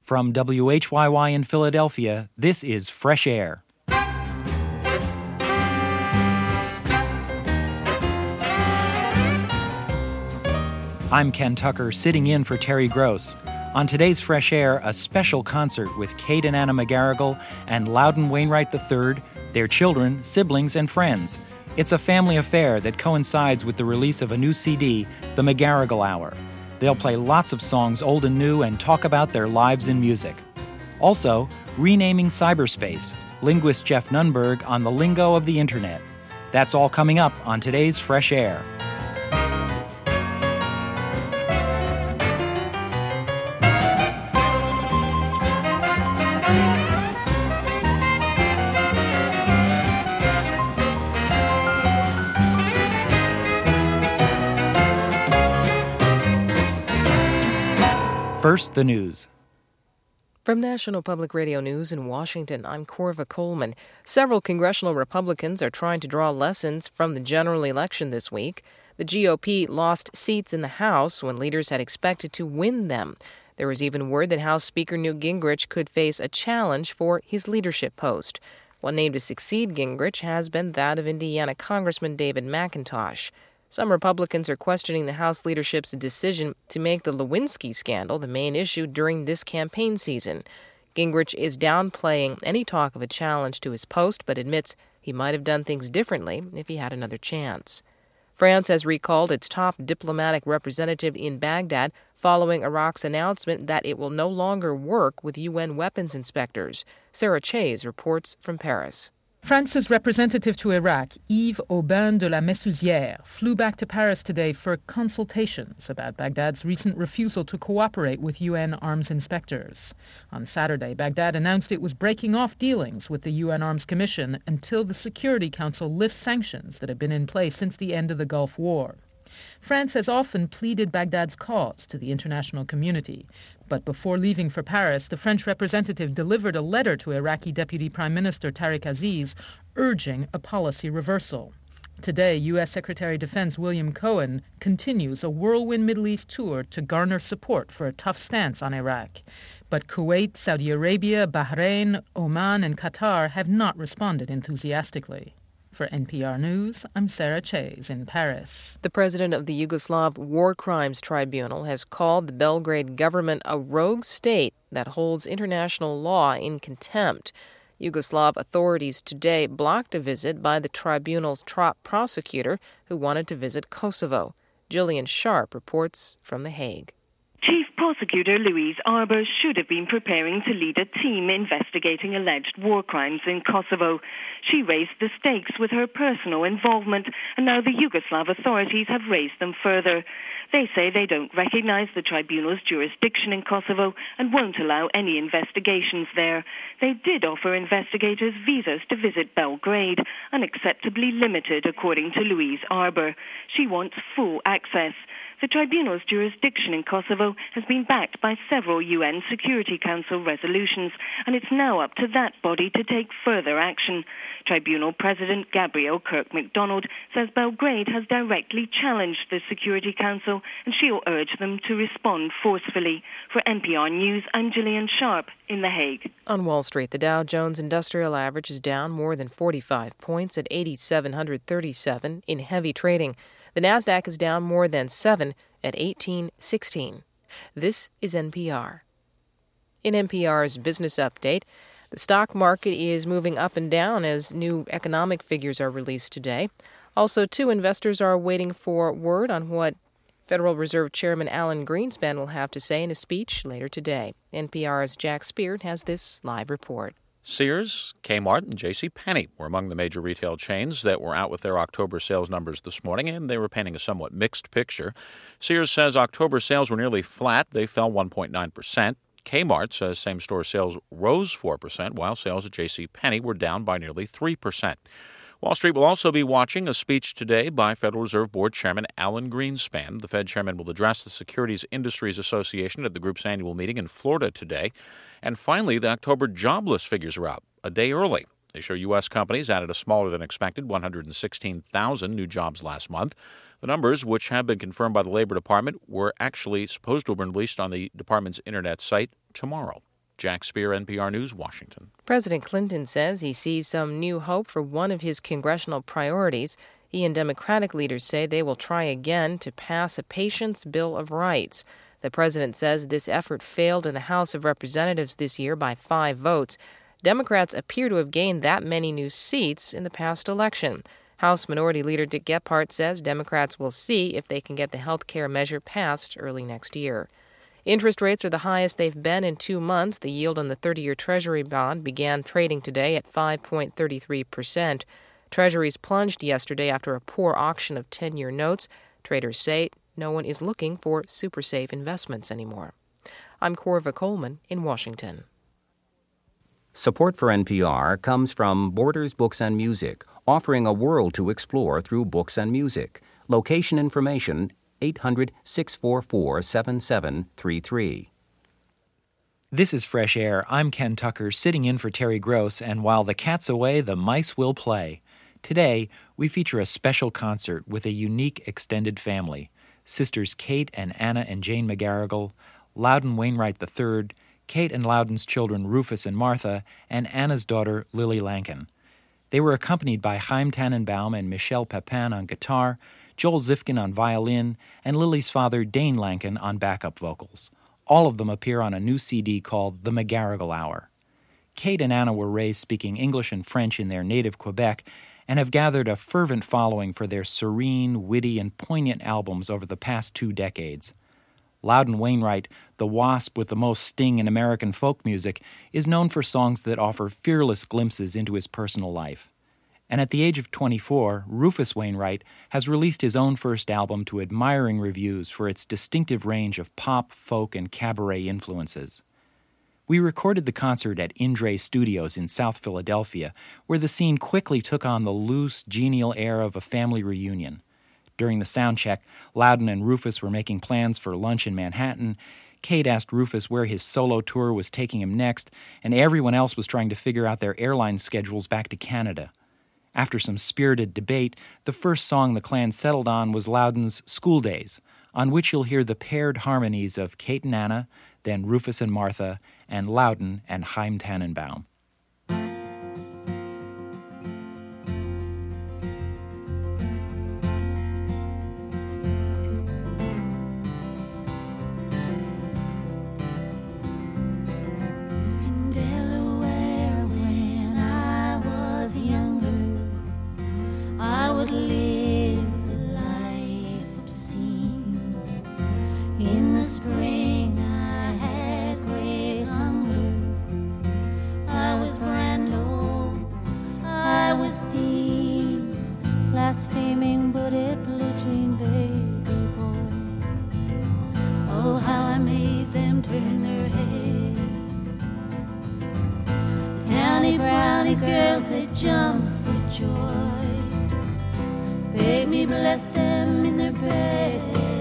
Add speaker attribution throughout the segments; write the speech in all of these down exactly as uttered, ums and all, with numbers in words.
Speaker 1: From W H Y Y in Philadelphia, this is Fresh Air. I'm Ken Tucker, sitting in for Terry Gross. On today's Fresh Air, a special concert with Kate and Anna McGarrigle and Loudon Wainwright the third, their children, siblings, and friends. It's a family affair that coincides with the release of a new C D, The McGarrigle Hour. They'll play lots of songs old and new and talk about their lives in music. Also, renaming cyberspace, linguist Jeff Nunberg on the lingo of the internet. That's all coming up on today's Fresh Air. First, the news.
Speaker 2: From National Public Radio News in Washington, I'm Corva Coleman. Several congressional Republicans are trying to draw lessons from the general election this week. The G O P lost seats in the House when leaders had expected to win them. There was even word that House Speaker Newt Gingrich could face a challenge for his leadership post. One name to succeed Gingrich has been that of Indiana Congressman David McIntosh. Some Republicans are questioning the House leadership's decision to make the Lewinsky scandal the main issue during this campaign season. Gingrich is downplaying any talk of a challenge to his post, but admits he might have done things differently if he had another chance. France has recalled its top diplomatic representative in Baghdad following Iraq's announcement that it will no longer work with U N weapons inspectors. Sarah Chase reports from Paris.
Speaker 3: France's representative to Iraq, Yves Aubin de la Messouzière, flew back to Paris today for consultations about Baghdad's recent refusal to cooperate with U N arms inspectors. On Saturday, Baghdad announced it was breaking off dealings with the U N Arms Commission until the Security Council lifts sanctions that have been in place since the end of the Gulf War. France has often pleaded Baghdad's cause to the international community. But before leaving for Paris, the French representative delivered a letter to Iraqi Deputy Prime Minister Tariq Aziz urging a policy reversal. Today, U S Secretary of Defense William Cohen continues a whirlwind Middle East tour to garner support for a tough stance on Iraq. But Kuwait, Saudi Arabia, Bahrain, Oman, and Qatar have not responded enthusiastically. For N P R News, I'm Sarah Chase in Paris.
Speaker 2: The president of the Yugoslav War Crimes Tribunal has called the Belgrade government a rogue state that holds international law in contempt. Yugoslav authorities today blocked a visit by the tribunal's top prosecutor who wanted to visit Kosovo. Gillian Sharp reports from The Hague.
Speaker 4: Chief Prosecutor Louise Arbour should have been preparing to lead a team investigating alleged war crimes in Kosovo. She raised the stakes with her personal involvement, and now the Yugoslav authorities have raised them further. They say they don't recognize the tribunal's jurisdiction in Kosovo and won't allow any investigations there. They did offer investigators visas to visit Belgrade, unacceptably limited according to Louise Arbour. She wants full access. The tribunal's jurisdiction in Kosovo has been backed by several U N Security Council resolutions, and it's now up to that body to take further action. Tribunal President Gabrielle Kirk-MacDonald says Belgrade has directly challenged the Security Council, and she'll urge them to respond forcefully. For N P R News, I'm Gillian Sharp in The Hague.
Speaker 2: On Wall Street, the Dow Jones Industrial Average is down more than forty-five points at eight thousand seven hundred thirty-seven in heavy trading. The Nasdaq is down more than seven at eighteen sixteen. This is N P R. In N P R's business update, the stock market is moving up and down as new economic figures are released today. Also, too, investors are waiting for word on what Federal Reserve Chairman Alan Greenspan will have to say in a speech later today. N P R's Jack Speart has this live report.
Speaker 5: Sears, Kmart, and JCPenney were among the major retail chains that were out with their October sales numbers this morning, and they were painting a somewhat mixed picture. Sears says October sales were nearly flat. They fell one point nine percent. Kmart says same-store sales rose four percent, while sales at JCPenney were down by nearly three percent. Wall Street will also be watching a speech today by Federal Reserve Board Chairman Alan Greenspan. The Fed chairman will address the Securities Industries Association at the group's annual meeting in Florida today. And finally, the October jobless figures are out a day early. They show U S companies added a smaller than expected one hundred sixteen thousand new jobs last month. The numbers, which have been confirmed by the Labor Department, were actually supposed to have been released on the department's internet site tomorrow. Jack Spear, N P R News, Washington.
Speaker 2: President Clinton says he sees some new hope for one of his congressional priorities. He and Democratic leaders say they will try again to pass a Patients' Bill of Rights. The president says this effort failed in the House of Representatives this year by five votes. Democrats appear to have gained that many new seats in the past election. House Minority Leader Dick Gephardt says Democrats will see if they can get the health care measure passed early next year. Interest rates are the highest they've been in two months. The yield on the thirty-year Treasury bond began trading today at five point three three percent. Treasuries plunged yesterday after a poor auction of ten-year notes. Traders say no one is looking for super safe investments anymore. I'm Corva Coleman in Washington.
Speaker 6: Support for N P R comes from Borders Books and Music, offering a world to explore through books and music. Location information, eight hundred, six four four, seven seven three three.
Speaker 1: This is Fresh Air. I'm Ken Tucker, sitting in for Terry Gross, and while the cat's away, the mice will play. Today, we feature a special concert with a unique extended family. Sisters Kate and Anna and Jane McGarrigle, Loudon Wainwright the third, Kate and Loudon's children Rufus and Martha, and Anna's daughter Lily Lankin. They were accompanied by Chaim Tannenbaum and Michelle Pepin on guitar, Joel Zifkin on violin, and Lily's father Dane Lankin on backup vocals. All of them appear on a new C D called The McGarrigle Hour. Kate and Anna were raised speaking English and French in their native Quebec and have gathered a fervent following for their serene, witty, and poignant albums over the past two decades. Loudon Wainwright, the wasp with the most sting in American folk music, is known for songs that offer fearless glimpses into his personal life. And at the age of twenty-four, Rufus Wainwright has released his own first album to admiring reviews for its distinctive range of pop, folk, and cabaret influences. We recorded the concert at Indre Studios in South Philadelphia, where the scene quickly took on the loose, genial air of a family reunion. During the sound check, Loudon and Rufus were making plans for lunch in Manhattan. Kate asked Rufus where his solo tour was taking him next, and everyone else was trying to figure out their airline schedules back to Canada. After some spirited debate, the first song the clan settled on was Loudon's School Days, on which you'll hear the paired harmonies of Kate and Anna, then Rufus and Martha, and Loudon and Chaim Tannenbaum.
Speaker 7: Girls, they jump for joy. Bade me bless them in their bed.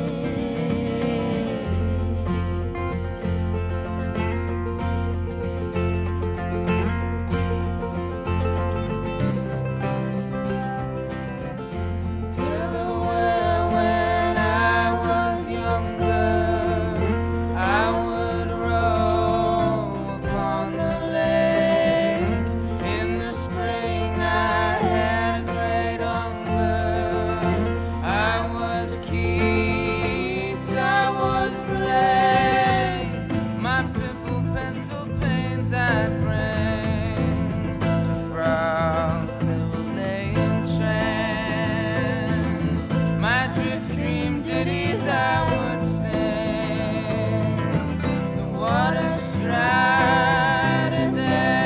Speaker 7: Delaware, when I was younger, I would row upon the lake. In the spring I had great hunger. I was Keats, I was Blake. My pimple pencil pains I'd bring to frowns that will lay in trance. My drift dream ditties I would sing. The water strided there.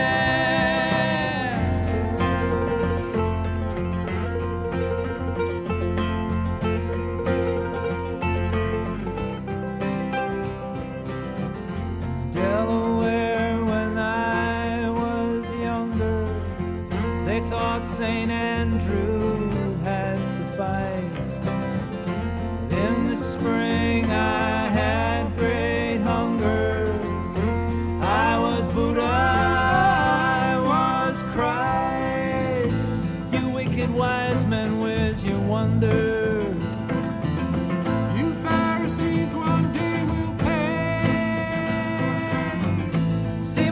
Speaker 7: Delaware, when I was younger, they thought Saint Andrew had sufficed. In the spring I had great hunger. I was Buddha, I was Christ. You wicked wise men, where's your wonder? You Pharisees one day will pay.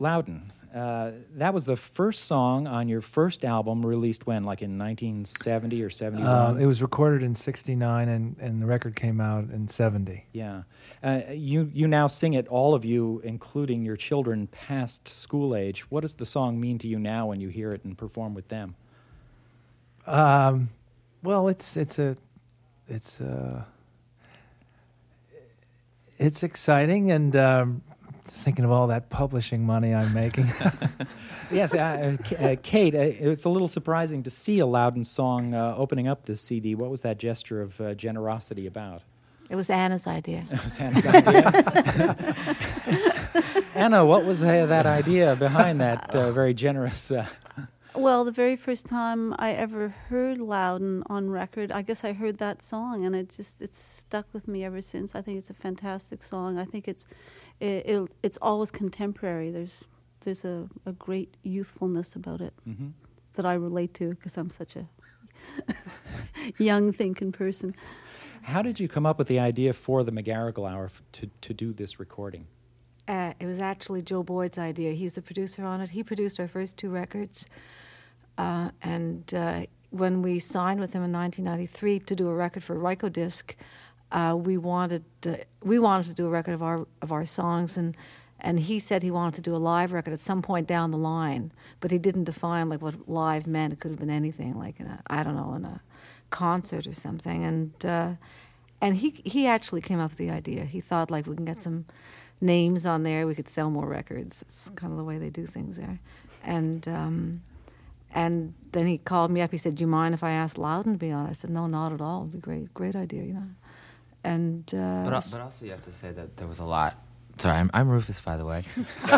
Speaker 1: Loudon, uh, that was the first song on your first album released when, like in nineteen seventy or seventy-one?
Speaker 8: Uh, it was recorded in sixty-nine, and, and the record came out in seventy.
Speaker 1: Yeah. Uh, you, you now sing it, all of you, including your children past school age. What does the song mean to you now when you hear it and perform with them?
Speaker 8: Um, well, it's it's a it's a, it's exciting, and um, just thinking of all that publishing money I'm making.
Speaker 1: Yes, uh, uh, Kate, uh, it's a little surprising to see a Loudon song uh, opening up this C D. What was that gesture of uh, generosity about?
Speaker 9: It was Anna's idea.
Speaker 1: It was Anna's idea. Anna, what was uh, that idea behind that uh, very generous... Uh,
Speaker 10: Well, the very first time I ever heard Loudon on record, I guess I heard that song, and it just it's stuck with me ever since. I think it's a fantastic song. I think it's it, it it's always contemporary. There's there's a, a great youthfulness about it mm-hmm. that I relate to because I'm such a young thinking person.
Speaker 1: How did you come up with the idea for the McGarrigle Hour f- to to do this recording?
Speaker 9: Uh, it was actually Joe Boyd's idea. He's the producer on it. He produced our first two records. Uh, and uh, when we signed with him in nineteen ninety-three to do a record for Rykodisc, uh, we wanted uh, we wanted to do a record of our of our songs, and and he said he wanted to do a live record at some point down the line, but he didn't define like what live meant. It could have been anything, like in a I don't know, in a concert or something. And uh, and he he actually came up with the idea. He thought like we can get some names on there, we could sell more records. It's kind of the way they do things there. And um, and then he called me up. He said, "Do you mind if I asked Loudon to be on?" I said, "No, not at all. It'd be great, great idea, you know." And uh,
Speaker 11: but, but also you have to say that there was a lot. Sorry, I'm, I'm Rufus, by the way.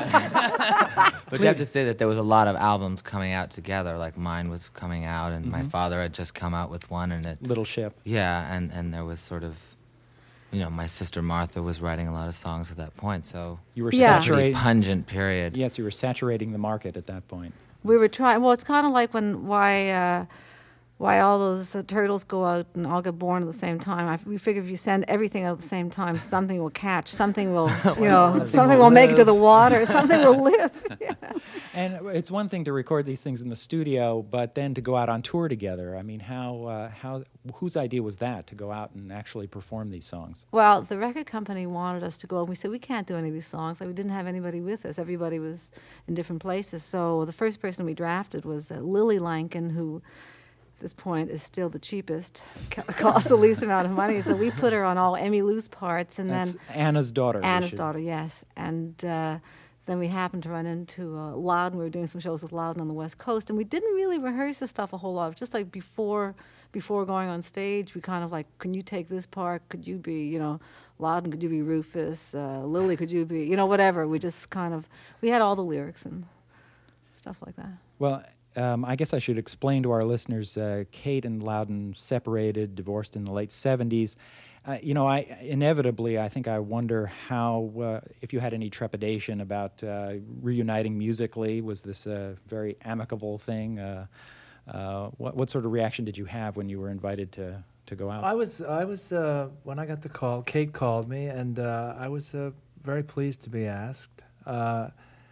Speaker 11: But you have to say that there was a lot of albums coming out together. Like mine was coming out, and mm-hmm. my father had just come out with one, and it
Speaker 1: Little Ship.
Speaker 11: Yeah, and and there was sort of. You know, my sister Martha was writing a lot of songs at that point, so
Speaker 1: you were
Speaker 11: yeah.
Speaker 1: saturating
Speaker 11: pungent period.
Speaker 1: Yes, you were saturating the market at that point.
Speaker 9: We were trying. Well, it's kind of like when why uh, why all those uh, turtles go out and all get born at the same time. I, we figure if you send everything out at the same time, something will catch, something will, you know, something, something will, will make it to the water, something will live. Yeah.
Speaker 1: And it's one thing to record these things in the studio, but then to go out on tour together. I mean, how uh, how whose idea was that to go out and actually perform these songs?
Speaker 9: Well, the record company wanted us to go, and we said we can't do any of these songs. Like we didn't have anybody with us. Everybody was in different places. So the first person we drafted was uh, Lily Lankin, who. At this point is still the cheapest, costs the least amount of money. So we put her on all Emmylou's parts, and
Speaker 1: That's
Speaker 9: then
Speaker 1: Anna's daughter.
Speaker 9: Anna's daughter, yes. And uh, then we happened to run into uh, Loudon. We were doing some shows with Loudon on the West Coast, and we didn't really rehearse this stuff a whole lot. Just like before, before going on stage, we kind of like, can you take this part? Could you be, you know, Loudon? Could you be Rufus? Uh, Lily? Could you be, you know, whatever? We just kind of we had all the lyrics and stuff like that.
Speaker 1: Well. Um, I guess I should explain to our listeners, uh, Kate and Loudon separated, divorced in the late seventies. Uh, you know, I inevitably, I think I wonder how, uh, if you had any trepidation about uh, reuniting musically. Was this a very amicable thing? Uh, uh, what, what sort of reaction did you have when you were invited to, to go out?
Speaker 8: I was, I was uh, when I got the call, Kate called me, and uh, I was uh, very pleased to be asked. Uh,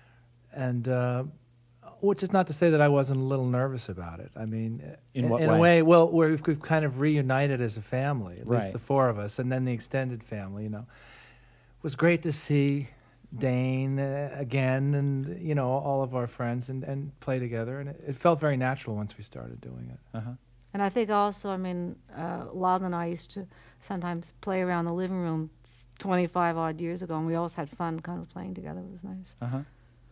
Speaker 8: and... Uh, Which is not to say that I wasn't a little nervous about it. I mean,
Speaker 1: in,
Speaker 8: in
Speaker 1: what
Speaker 8: in
Speaker 1: way?
Speaker 8: a way, well, where we've, we've kind of reunited as a family, at
Speaker 1: right.
Speaker 8: least the four of us, and then the extended family. You know, it was great to see Dane uh, again, and you know, all of our friends, and, and play together, and it, it felt very natural once we started doing it.
Speaker 1: Uh-huh.
Speaker 9: And I think also, I mean, uh, Loudon and I used to sometimes play around the living room twenty-five odd years ago, and we always had fun kind of playing together. It was nice.
Speaker 1: Uh-huh.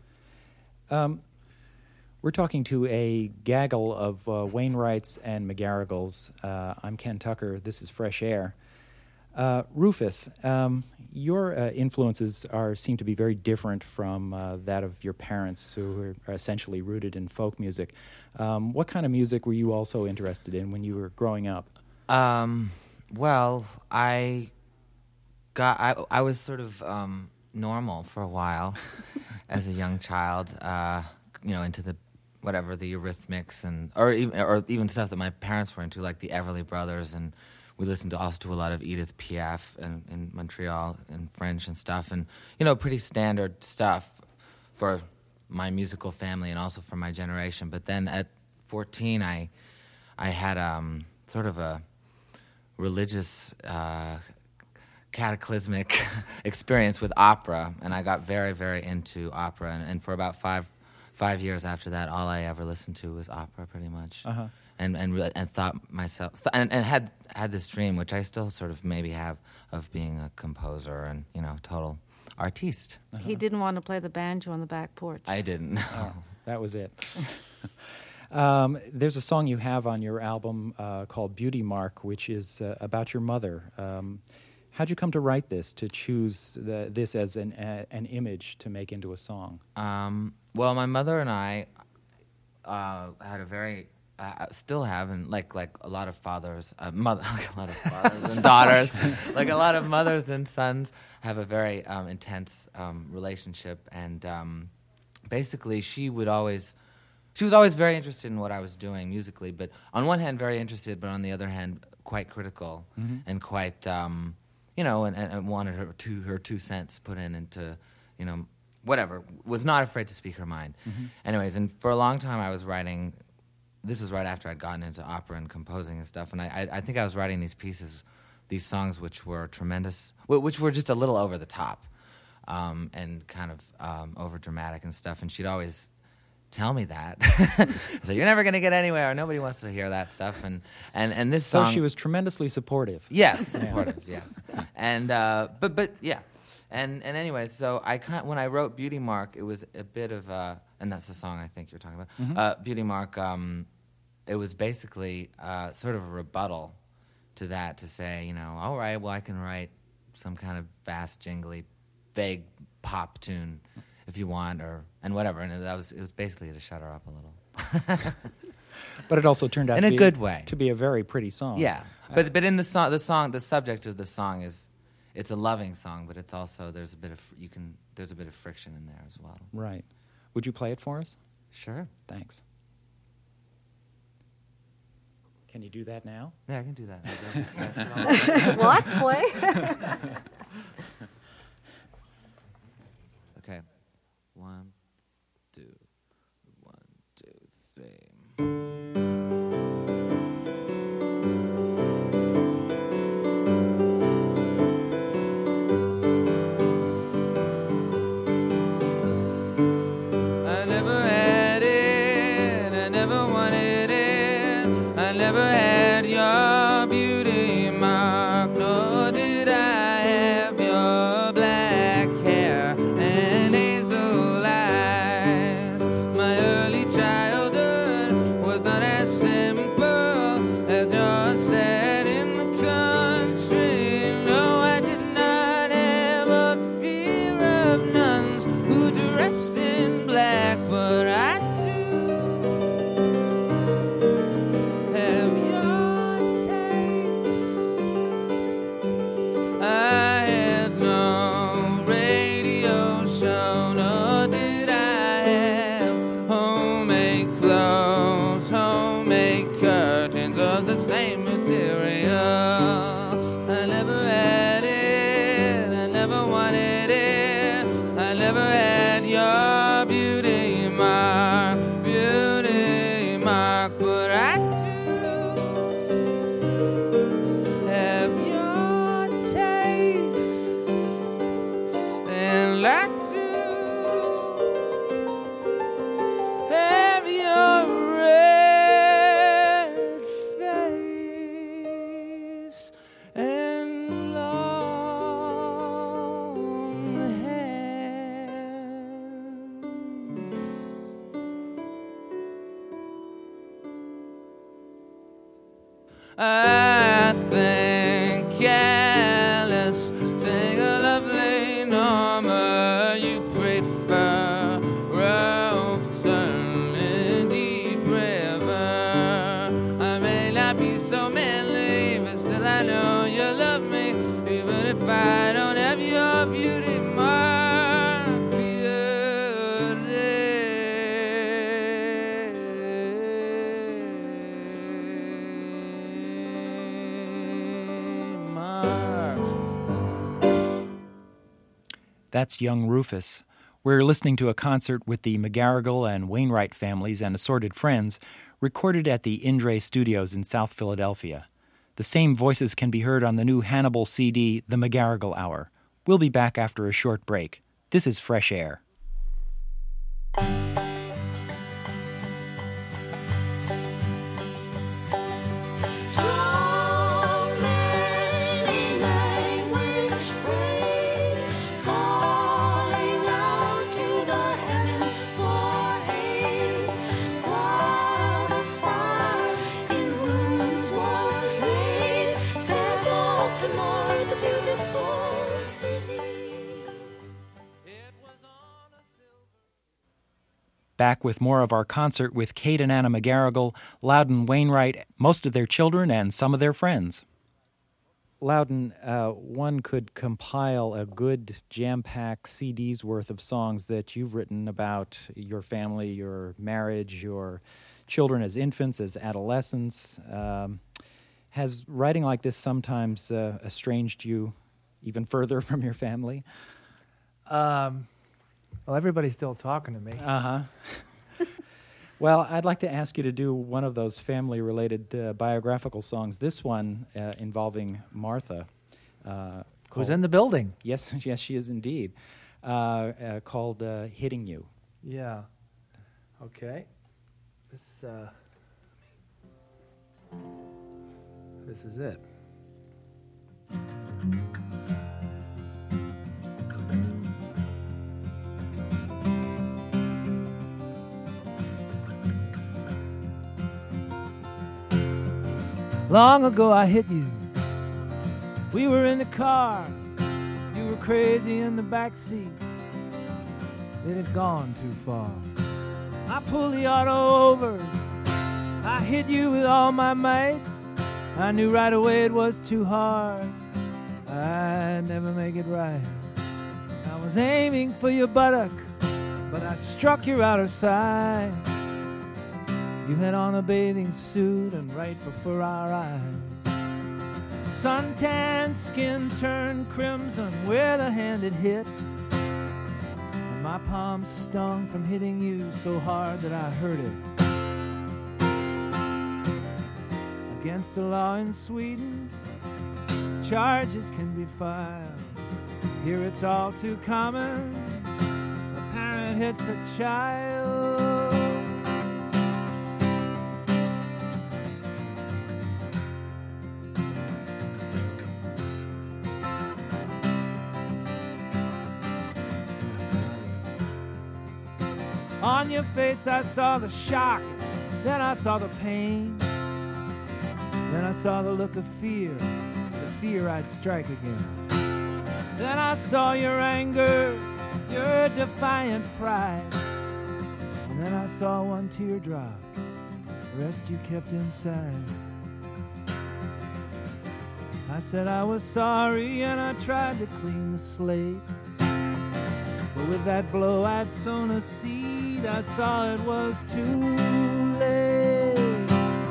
Speaker 1: Um. We're talking to a gaggle of uh, Wainwrights and McGarrigles. Uh, I'm Ken Tucker. This is Fresh Air. Uh, Rufus, um, your uh, influences are seem to be very different from uh, that of your parents, who are essentially rooted in folk music. Um, what kind of music were you also interested in when you were growing up?
Speaker 11: Um, well, I got I I was sort of um, normal for a while as a young child. Uh, you know, into the whatever the Eurythmics and or even or even stuff that my parents were into, like the Everly Brothers, and we listened to also to a lot of Edith Piaf in, in Montreal and French and stuff, and you know, pretty standard stuff for my musical family and also from my generation. But then at fourteen, I I had um, sort of a religious uh, cataclysmic experience with opera, and I got very, very into opera. And, and for about five five years after that, all I ever listened to was opera, pretty much.
Speaker 1: Uh-huh.
Speaker 11: And and re- and thought myself th- and, and had had this dream, which I still sort of maybe have, of being a composer and, you know, total artiste.
Speaker 9: Uh-huh. He didn't want to play the banjo on the back porch.
Speaker 11: I didn't. No.
Speaker 1: Oh, that was it. um, there's a song you have on your album uh, called Beauty Mark, which is uh, about your mother. Um, how'd you come to write this, to choose the, this as an a, an image to make into a song?
Speaker 11: Um, well, my mother and I uh, had a very... Uh, still have, and like like a lot of fathers, uh, mother, like a lot of fathers and daughters, like a lot of mothers and sons have a very um, intense um, relationship. And um, basically, she would always, she was always very interested in what I was doing musically. But on one hand, very interested, but on the other hand, quite critical
Speaker 1: mm-hmm.
Speaker 11: and quite, um, you know, and, and wanted her two her two cents put in into, you know, whatever. Was not afraid to speak her mind.
Speaker 1: Mm-hmm.
Speaker 11: Anyways, and for a long time, I was writing. This was right after I'd gotten into opera and composing and stuff, and I, I, I think I was writing these pieces, these songs which were tremendous, which were just a little over the top, um, and kind of um, over dramatic and stuff. And she'd always tell me that, so you're never going to get anywhere. Nobody wants to hear that stuff. And and and this
Speaker 1: so
Speaker 11: song,
Speaker 1: she was tremendously supportive.
Speaker 11: Yes, supportive. Yes, and uh, but but yeah, and and anyway, so I kind when I wrote Beauty Mark, it was a bit of a. And that's the song I think you're talking about.
Speaker 1: Mm-hmm.
Speaker 11: Uh, Beauty Mark, um, it was basically uh, sort of a rebuttal to that, to say, you know, all right, well, I can write some kind of fast, jingly, vague pop tune if you want, or and whatever. And that was it was basically to shut her up a little.
Speaker 1: But it also turned out
Speaker 11: in
Speaker 1: to
Speaker 11: a
Speaker 1: be,
Speaker 11: good way
Speaker 1: to be a very pretty song.
Speaker 11: Yeah, but but in the song, the song, the subject of the song is, it's a loving song, but it's also there's a bit of you can there's a bit of friction in there as well.
Speaker 1: Right. Would you play it for us?
Speaker 11: Sure.
Speaker 1: Thanks. Can you do that now?
Speaker 11: Yeah, I can do that.
Speaker 9: What? Play?
Speaker 11: Okay. One, two, one, two, three. I think careless, sing a lovely Norma. You prefer Robeson in Deep River. I may not be so manly, but still I know you love me, even if I don't have your beauty mark.
Speaker 1: That's young Rufus. We're listening to a concert with the McGarrigle and Wainwright families and assorted friends, recorded at the Indre Studios in South Philadelphia. The same voices can be heard on the new Hannibal C D, The McGarrigle Hour. We'll be back after a short break. This is Fresh Air. Back with more of our concert with Kate and Anna McGarrigle, Loudon Wainwright, most of their children, and some of their friends. Loudon, uh, one could compile a good jam-packed C D's worth of songs that you've written about your family, your marriage, your children as infants, as adolescents. Um, has writing like this sometimes uh, estranged you even further from your family?
Speaker 8: Um... Well, everybody's still talking to me.
Speaker 1: Uh-huh. Well, I'd like to ask you to do one of those family-related uh, biographical songs, this one uh, involving Martha. Uh,
Speaker 8: Who's in the building.
Speaker 1: Yes, yes, she is indeed. Uh, uh, called uh, Hitting You.
Speaker 8: Yeah. Okay. This, uh, this is it. Long ago I hit you. We were in the car. You were crazy in the back seat. It had gone too far. I pulled the auto over. I hit you with all my might. I knew right away it was too hard. I'd never make it right. I was aiming for your buttock, but I struck your outer thigh. You had on a bathing suit, and right before our eyes, suntan skin turned crimson where the hand had hit. And my palm stung from hitting you so hard that I hurt it. Against the law in Sweden, charges can be filed. Here it's all too common. A parent hits a child. On your face I saw the shock, then I saw the pain, then I saw the look of fear, the fear I'd strike again. Then I saw your anger, your defiant pride, and then I saw one teardrop, the rest you kept inside. I said I was sorry and I tried to clean the slate, but with that blow I'd sown a seed. I saw it was too late.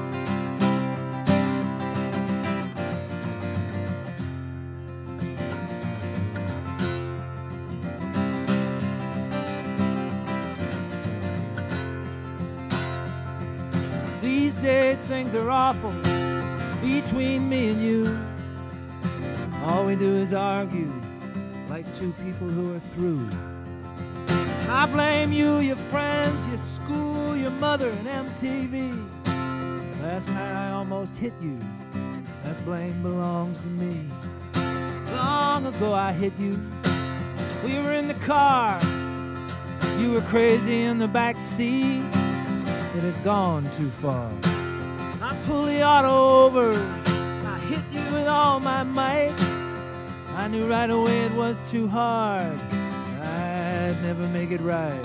Speaker 8: These days things are awful between me and you. All we do is argue like two people who are through. I blame you, your friends, your school, your mother, and M T V. Last night I almost hit you. That blame belongs to me. Long ago I hit you. We were in the car. You were crazy in the back seat. It had gone too far. I pulled the auto over. I hit you with all my might. I knew right away it was too hard. I'd never make it right.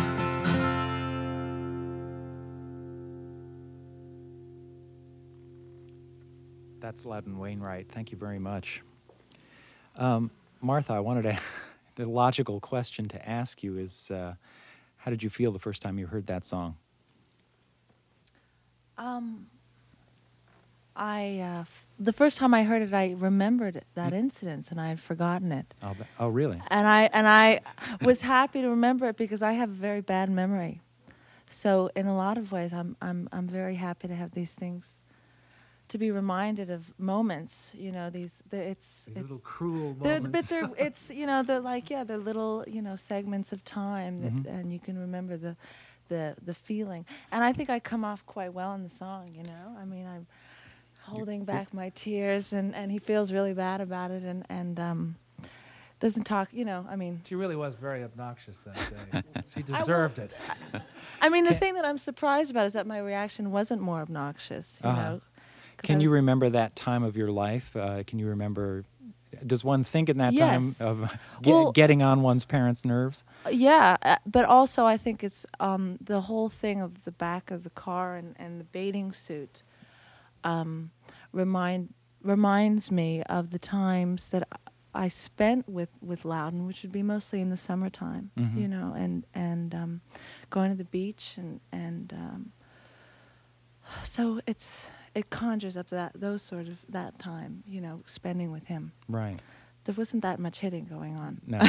Speaker 1: That's Loudon Wainwright. Thank you very much. Um, Martha, I wanted to, the logical question to ask you is, uh, how did you feel the first time you heard that song?
Speaker 10: Um,
Speaker 12: I uh, f- the first time I heard it, I remembered that incident, and I had forgotten it.
Speaker 1: Oh, but- oh, really?
Speaker 12: And I and I was happy to remember it because I have a very bad memory. So in a lot of ways, I'm I'm I'm very happy to have these things, to be reminded of moments. You know, these the, it's
Speaker 8: These
Speaker 12: it's,
Speaker 8: little cruel
Speaker 12: they're,
Speaker 8: moments.
Speaker 12: But they're it's you know they're like yeah they're little you know segments of time that,
Speaker 1: Mhm.
Speaker 12: and you can remember the, the the feeling. And I think I come off quite well in the song. You know, I mean I'm holding back my tears, and, and he feels really bad about it, and and um, doesn't talk. You know, I mean,
Speaker 8: She really was very obnoxious that day. She deserved it.
Speaker 12: I mean, the
Speaker 1: Can-
Speaker 12: thing that I'm surprised about is that my reaction wasn't more obnoxious. You
Speaker 1: Uh-huh.
Speaker 12: know, 'Cause
Speaker 1: Can
Speaker 12: I-
Speaker 1: you remember that time of your life? Uh, can you remember? Does one think in that
Speaker 12: Yes.
Speaker 1: time of ge-
Speaker 12: Well-
Speaker 1: getting on one's parents' nerves?
Speaker 12: Yeah, uh, but also I think it's um, the whole thing of the back of the car and, and the bathing suit um, remind reminds me of the times that I spent with, with Loudon, which would be mostly in the summertime,
Speaker 1: Mhm.
Speaker 12: you know, and and um, going to the beach and and um, so it's it conjures up that those sort of that time, you know, spending with him.
Speaker 1: Right.
Speaker 12: There wasn't that much hitting going on.
Speaker 1: No.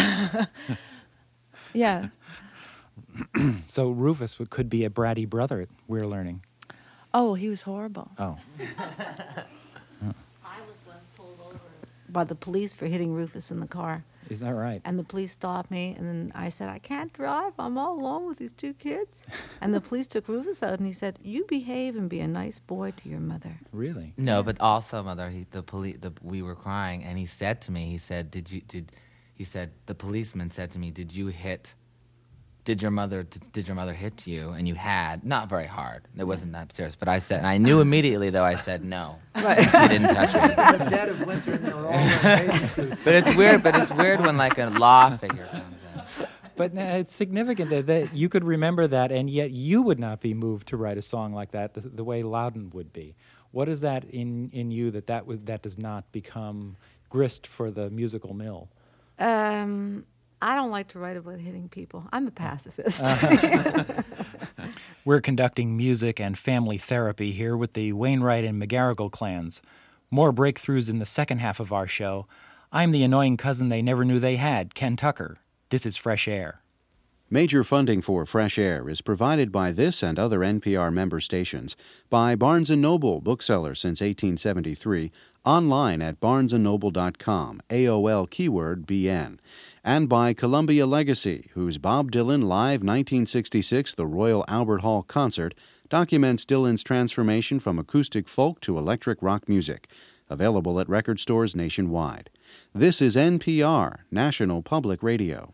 Speaker 12: Yeah.
Speaker 1: So Rufus would, could be a bratty brother, we're learning.
Speaker 12: Oh, he was horrible.
Speaker 1: Oh.
Speaker 9: I was once pulled over by the police for hitting Rufus in the car.
Speaker 1: Is that right?
Speaker 9: And the police stopped me, and then I said, I can't drive. I'm all alone with these two kids. And the police took Rufus out, and he said, you behave and be a nice boy to your mother.
Speaker 1: Really?
Speaker 11: No, but also, mother, he, the police, the, we were crying, and he said to me, he said, "Did you did?" He said, the policeman said to me, "Did you hit? Did your mother did, did your mother hit you?" And you had, not very hard. It wasn't that serious. But I said, and I knew immediately though. I said no.
Speaker 9: Right.
Speaker 11: She didn't touch me.
Speaker 8: In the dead of winter, and they were all wearing bathing suits.
Speaker 11: But it's weird. But it's weird when like a law figure comes in.
Speaker 1: But uh, it's significant that, that you could remember that, and yet you would not be moved to write a song like that the, the way Loudon would be. What is that in, in you that that, was, that does not become grist for the musical mill?
Speaker 9: Um, I don't like to write about hitting people. I'm a pacifist.
Speaker 1: We're conducting music and family therapy here with the Wainwright and McGarrigle clans. More breakthroughs in the second half of our show. I'm the annoying cousin they never knew they had, Ken Tucker. This is Fresh Air.
Speaker 13: Major funding for Fresh Air is provided by this and other N P R member stations, by Barnes and Noble, bookseller since eighteen seventy-three, online at barnes and noble dot com, A O L keyword B N, and by Columbia Legacy, whose Bob Dylan Live nineteen sixty-six The Royal Albert Hall Concert documents Dylan's transformation from acoustic folk to electric rock music, available at record stores nationwide. This is N P R, National Public Radio.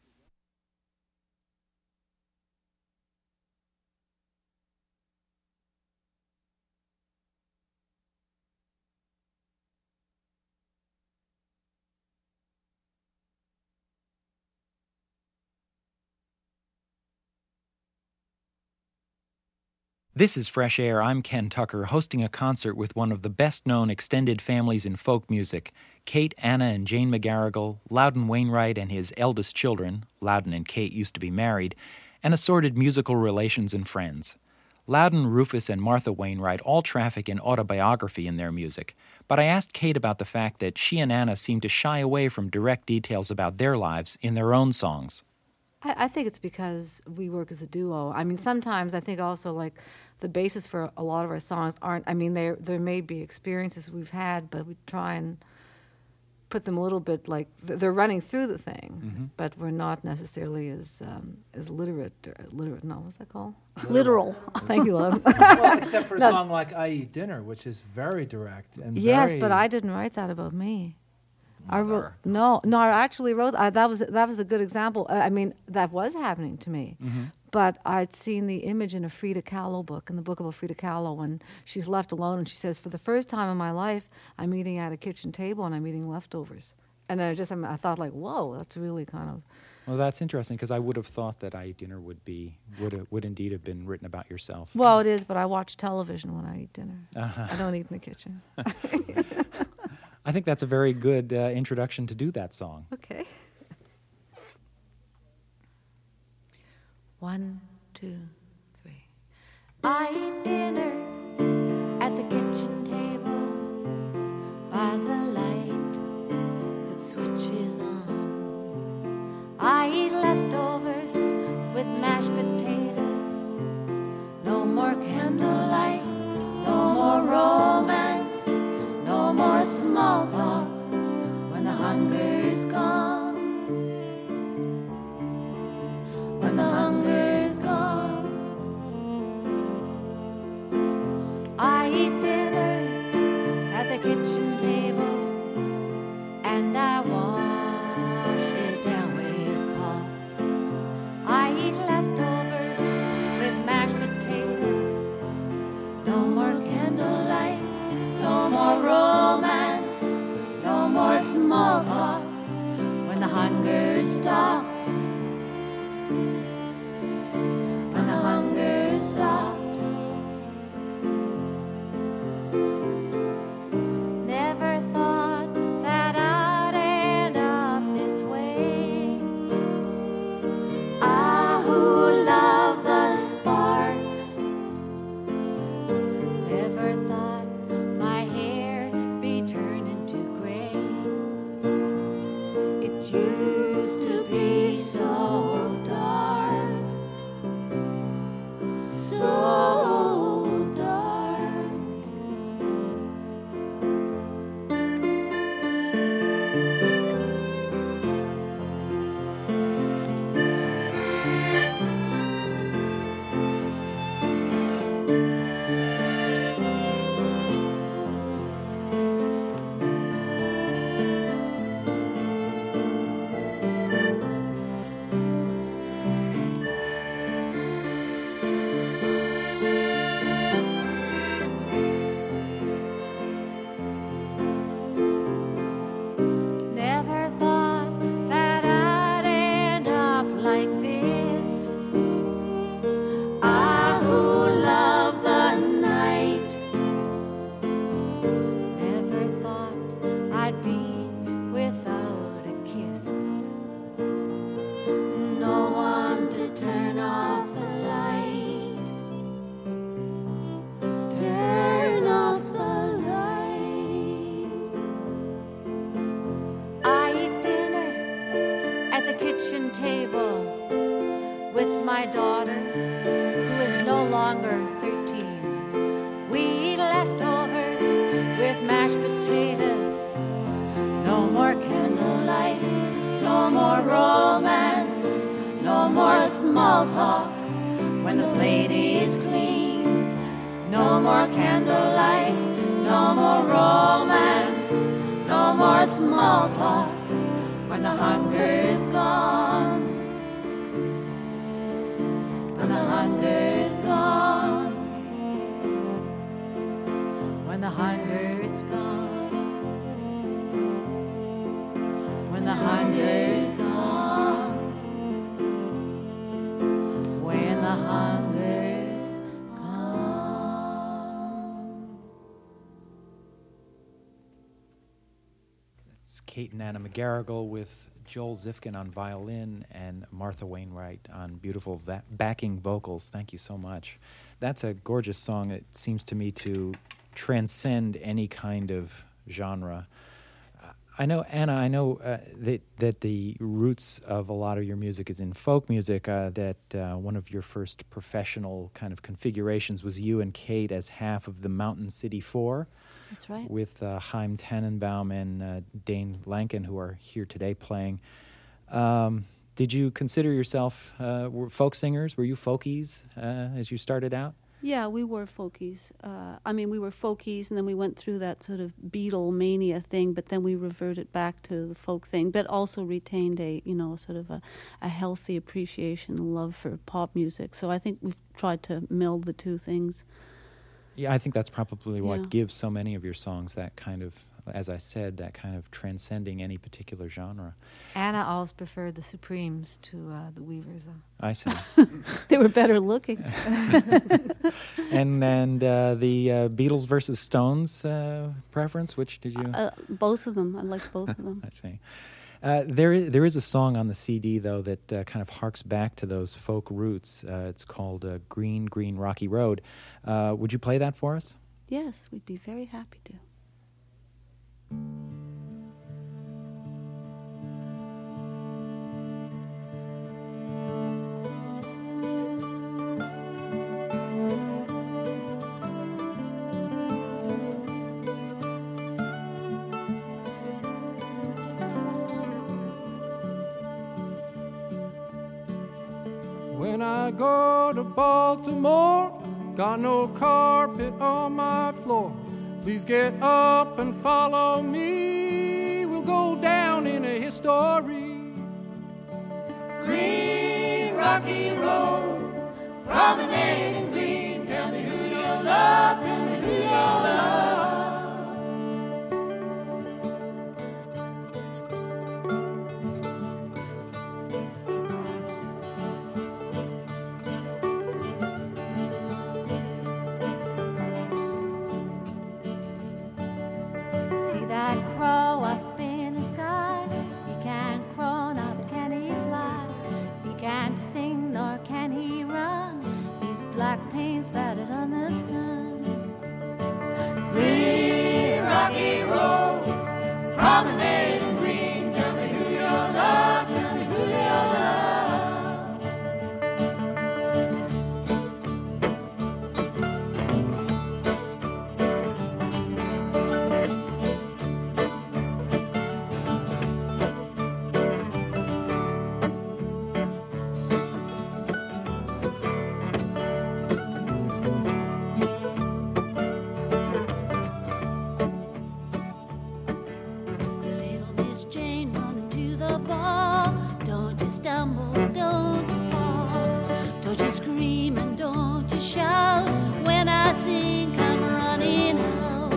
Speaker 1: This is Fresh Air. I'm Ken Tucker, hosting a concert with one of the best-known extended families in folk music, Kate, Anna, and Jane McGarrigle, Loudon Wainwright and his eldest children, Loudon and Kate used to be married, and assorted musical relations and friends. Loudon, Rufus, and Martha Wainwright all traffic in autobiography in their music, but I asked Kate about the fact that she and Anna seem to shy away from direct details about their lives in their own songs.
Speaker 9: I, I think it's because we work as a duo. I mean, sometimes I think also like the basis for a lot of our songs aren't, I mean, there there may be experiences we've had, but we try and put them a little bit like, they're running through the thing,
Speaker 1: Mm-hmm.
Speaker 9: but we're not necessarily as um, as literate, or literate, no, what's that called?
Speaker 10: Literal.
Speaker 9: Thank you, love.
Speaker 8: Well, except for a
Speaker 9: No.
Speaker 8: song like I Eat Dinner, which is very direct and
Speaker 9: Yes,
Speaker 8: very...
Speaker 9: but I didn't write that about me. I wrote,
Speaker 11: Mother.
Speaker 9: no, no, I actually wrote, I, that was that was a good example. Uh, I mean, that was happening to me.
Speaker 1: Mm-hmm.
Speaker 9: But I'd seen the image in a Frida Kahlo book, in the book about Frida Kahlo, when she's left alone and she says, for the first time in my life, I'm eating at a kitchen table and I'm eating leftovers. And I just, I, mean, I thought like, whoa, that's really kind of...
Speaker 1: Well, that's interesting, because I would have thought that I Eat Dinner would be, would, have, would indeed have been written about yourself.
Speaker 9: Well, it is, but I watch television when I eat dinner.
Speaker 1: Uh-huh.
Speaker 9: I don't eat in the kitchen.
Speaker 1: I think that's a very good uh, introduction to do that song.
Speaker 9: Okay. One, two, three.
Speaker 7: I eat dinner at the kitchen table. by the light that switches on. I eat leftovers with mashed potatoes. No more candlelight, no more romance, no more small talk when the hunger's gone. When the hunger's gone, I eat dinner at the kitchen table, and I wash it down with Paul. I eat leftovers with mashed potatoes. No more candlelight, no more romance, no more small talk when the hunger stops. When the hunger stops. Never thought that I'd end up this way. I who love the sparks. Never thought my hair be turning to gray. It used to be so dark, so dark. Never thought that I'd end up like this. I who love the night. Never thought I'd be without a kiss. No one to turn off the light. Turn off the light. I eat dinner at the kitchen table with my daughter, who is no longer thirteen. We eat leftovers with mashed potatoes. No more candlelight, no more romance, no more small talk when the plate is clean. No more candlelight, no more romance, no more small talk when the hunger's gone. When the hunger's gone. When the hunger's gone. When the hunger's gone. When the hunger's gone.
Speaker 1: It's Kate and Anna McGarrigle with Joel Zifkin on violin and Martha Wainwright on beautiful va- backing vocals. Thank you so much. That's a gorgeous song that seems to me to transcend any kind of genre. Uh, I know, Anna, I know uh, that, that the roots of a lot of your music is in folk music, uh, that uh, one of your first professional kind of configurations was you and Kate as half of the Mountain City Four.
Speaker 10: That's right.
Speaker 1: With uh, Chaim Tannenbaum and uh, Dane Lankin, who are here today playing. Um, did you consider yourself uh, were folk singers? Were you folkies uh, as you started out?
Speaker 10: Yeah, we were folkies. Uh, I mean, we were folkies, and then we went through that sort of Beatle mania thing, but then we reverted back to the folk thing, but also retained a, you know, sort of a, a healthy appreciation, love for pop music. So I think we've tried to meld the two things.
Speaker 1: Yeah, I think that's probably what
Speaker 10: Yeah.
Speaker 1: gives so many of your songs that kind of, as I said, that kind of transcending any particular genre.
Speaker 9: Anna always preferred the Supremes to uh, the Weavers.
Speaker 1: I see.
Speaker 10: They were better looking.
Speaker 1: and and uh, the uh, Beatles versus Stones uh, preference, which did you?
Speaker 10: Uh, both of them. I liked both of them.
Speaker 1: I see. Uh, there, is, there is a song on the C D, though, that uh, kind of harks back to those folk roots. Uh, it's called uh, Green, Green Rocky Road. Uh, would you play that for us?
Speaker 10: Yes, we'd be very happy to.
Speaker 14: when I go to Baltimore. Got no carpet on my floor. Please get up and follow me. We'll go down in a history.
Speaker 15: Green rocky road, promenading green. Tell me who you love, tell me who you love.
Speaker 7: See that crow up in the sky? He can't crow, neither can he fly. He can't sing, nor can he run. These black pains battered on the sun.
Speaker 15: Green rocky road, promenading green. Tell me who you love, tell me who you love.
Speaker 7: Little Miss Jane running to the ball. Don't you stumble, don't you fall. Don't you scream and don't you shout. When I sing, come running out.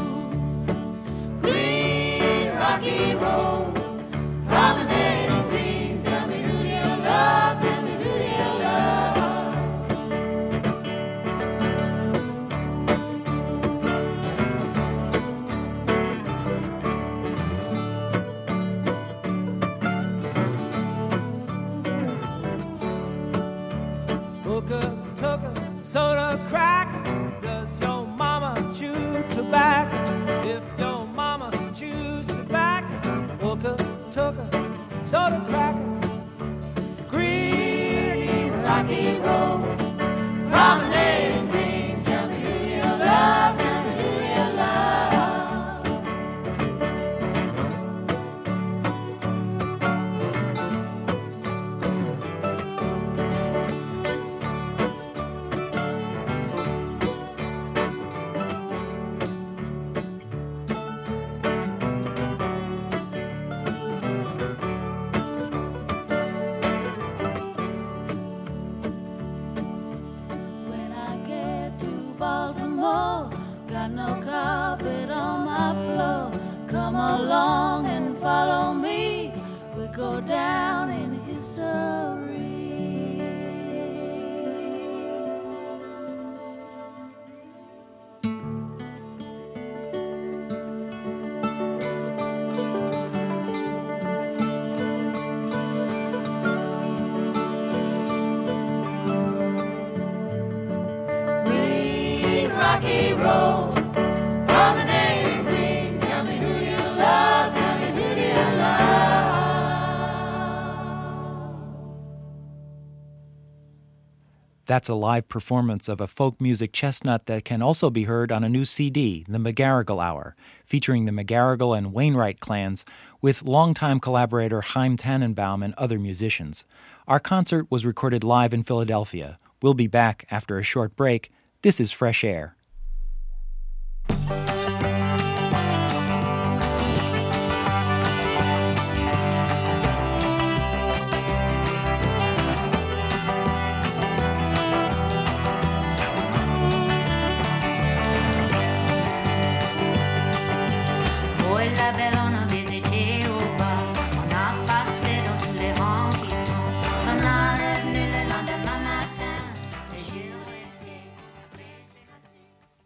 Speaker 15: Green rocky road, promenading green. Tell me who you love, tell me who you love.
Speaker 14: Hooker, tooker, soda crack. Does your mama chew tobacco? If your mama chews tobacco, hooker, tooker, soda crack. Green
Speaker 15: Rocky road, promenading green. Tell me who you love, tell me who you love.
Speaker 7: When I get to Baltimore, got no carpet on my floor. Come along and follow me. We go down in history.
Speaker 15: Green rocky road, promenading green. Tell me who you love, tell me who you love.
Speaker 1: That's a live performance of a folk music chestnut that can also be heard on a new C D, The McGarrigle Hour, featuring the McGarrigle and Wainwright clans with longtime collaborator Chaim Tannenbaum and other musicians. Our concert was recorded live in Philadelphia. We'll be back after a short break. This is Fresh Air.
Speaker 15: Oh, la belle, on a des étés au bas. On a passé dans tous les rangs qui tombent. On en est venu le lendemain matin. Les jours d'été, après c'est cassé.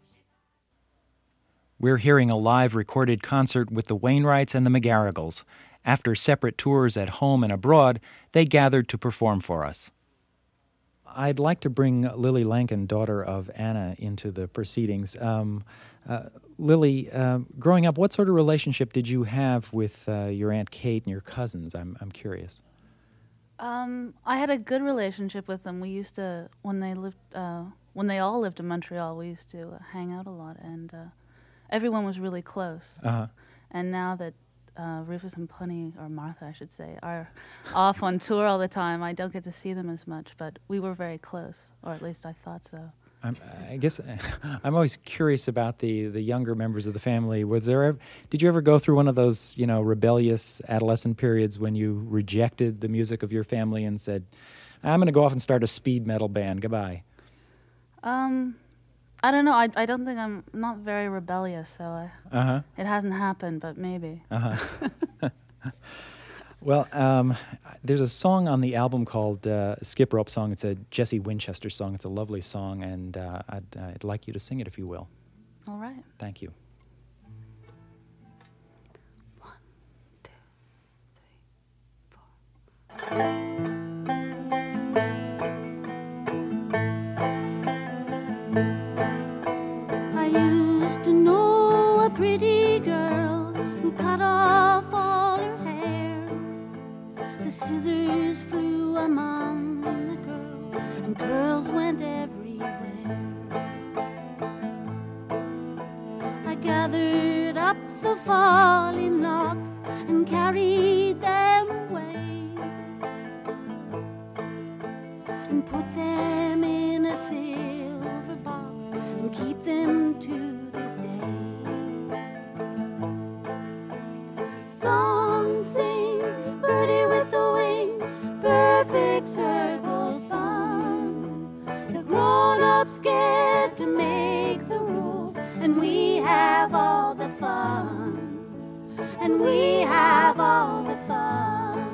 Speaker 1: We're hearing a live recorded concert with the Wainwrights and the McGarrigles. After separate tours at home and abroad, they gathered to perform for us. I'd like to bring Lily Lankin, daughter of Anna, into the proceedings. Um, uh, Lily, uh, growing up, what sort of relationship did you have with uh, your Aunt Kate and your cousins? I'm I'm curious.
Speaker 12: Um, I had a good relationship with them. We used to, when they lived, uh, when they all lived in Montreal, we used to uh, hang out a lot, and uh, everyone was really close.
Speaker 1: Uh-huh.
Speaker 12: And now that
Speaker 16: uh, Rufus and Punny, or Martha, I should say, are off on tour all the time. I don't get to see them as much, but we were very close, or at least I thought so.
Speaker 1: I'm, I guess I'm always curious about the, the younger members of the family. Was there ever, did you ever go through one of those, you know, rebellious adolescent periods when you rejected the music of your family and said, I'm going to go off and start a speed metal band. Goodbye.
Speaker 16: Um, I don't know. I I don't think I'm not very rebellious, so I,
Speaker 1: uh-huh.
Speaker 16: it hasn't happened, but maybe.
Speaker 1: Uh-huh. Well, um, there's a song on the album called uh, Skip Rope Song. It's a Jesse Winchester song. It's a lovely song, and uh, I'd, uh, I'd like you to sing it if you will.
Speaker 16: All right.
Speaker 1: Thank you.
Speaker 16: One, two, three, four.
Speaker 17: I used to know a pretty girl who cut off all her hair. The scissors flew among the curls, and curls went everywhere. I gathered up the falling locks and carried them away, and put them in a silver box and keep them to this day. Song sing, birdie with the wing, perfect circle song. The grown-ups get to make the rules, and we have all the fun, and we have all the fun.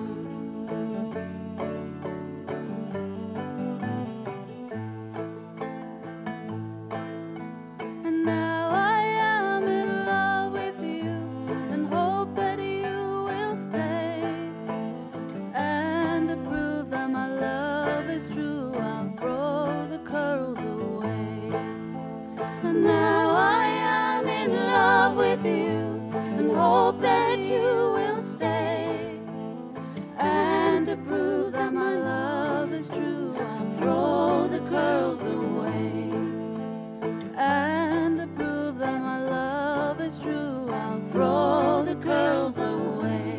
Speaker 16: And now I am in love with you, and hope that you will stay. And to prove that my love is true, I'll throw the curls away. And now I am in love with you, and hope that you will stay. And to prove that my love is true, I'll throw the curls away. And to prove that my love is true, I'll throw the curls away.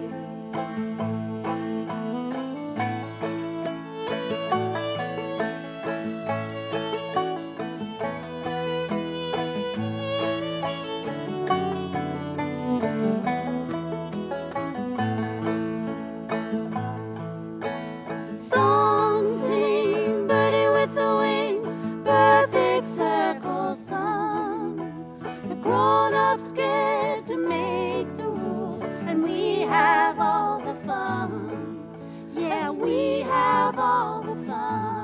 Speaker 17: Song sing, birdie with the wing, perfect circle song. The grown-ups get to make the rules, and we have all the fun. Yeah, we have all the fun.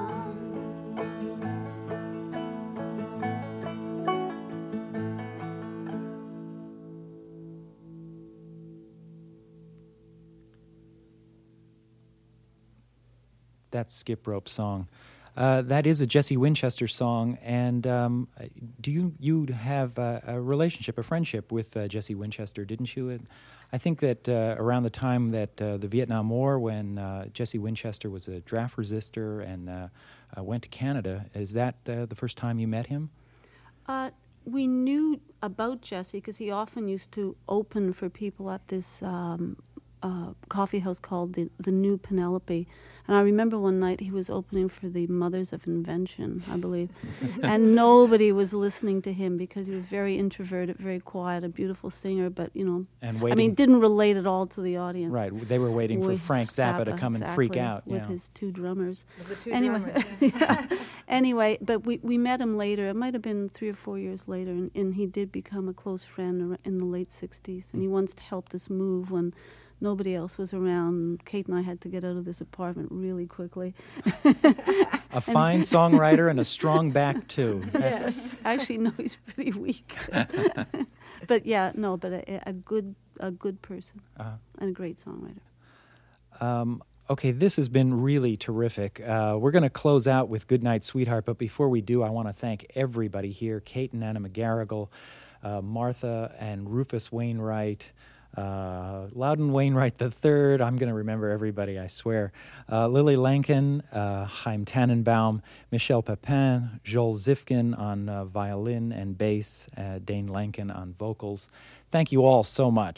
Speaker 1: That's Skip Rope Song. Uh, that is a Jesse Winchester song, and um, do you you have a, a relationship, a friendship with uh, Jesse Winchester, didn't you? And I think that uh, around the time that uh, the Vietnam War, when uh, Jesse Winchester was a draft resistor and uh, uh, went to Canada, is that uh, the first time you met him?
Speaker 10: Uh, we knew about Jesse because he often used to open for people at this um, uh, coffee house called the, the New Penelope. And I remember one night he was opening for the Mothers of Invention, I believe. And nobody was listening to him because he was very introverted, very quiet, a beautiful singer, but, you know,
Speaker 1: And
Speaker 10: I
Speaker 1: waiting-
Speaker 10: mean, didn't relate at all to the audience.
Speaker 1: Right, they were waiting for
Speaker 10: With
Speaker 1: Frank Zappa to come and freak
Speaker 10: exactly,
Speaker 1: out,
Speaker 10: with
Speaker 1: yeah.
Speaker 10: his two drummers.
Speaker 9: With the two
Speaker 10: anyway,
Speaker 9: drummers,
Speaker 10: yeah. Anyway, but we, we met him later. It might have been three or four years later, and, and he did become a close friend ar- in the late sixties. And he once helped us move when nobody else was around. Kate and I had to get out of this apartment really quickly.
Speaker 1: A fine songwriter and a strong back, too. That's-
Speaker 10: Yes. Actually, no, he's pretty weak. But yeah, no, but a, a good a good person
Speaker 1: Uh-huh.
Speaker 10: and a great songwriter.
Speaker 1: Um, okay, this has been really terrific. Uh, we're going to close out with Goodnight, Sweetheart, but before we do, I want to thank everybody here, Kate and Anna McGarrigle, uh, Martha and Rufus Wainwright, uh, Loudon Wainwright the third, I'm going to remember everybody, I swear, uh, Lily Lankin, uh, Chaim Tannenbaum, Michel Pepin, Joel Zifkin on uh, violin and bass, uh, Dane Lankin on vocals. Thank you all so much.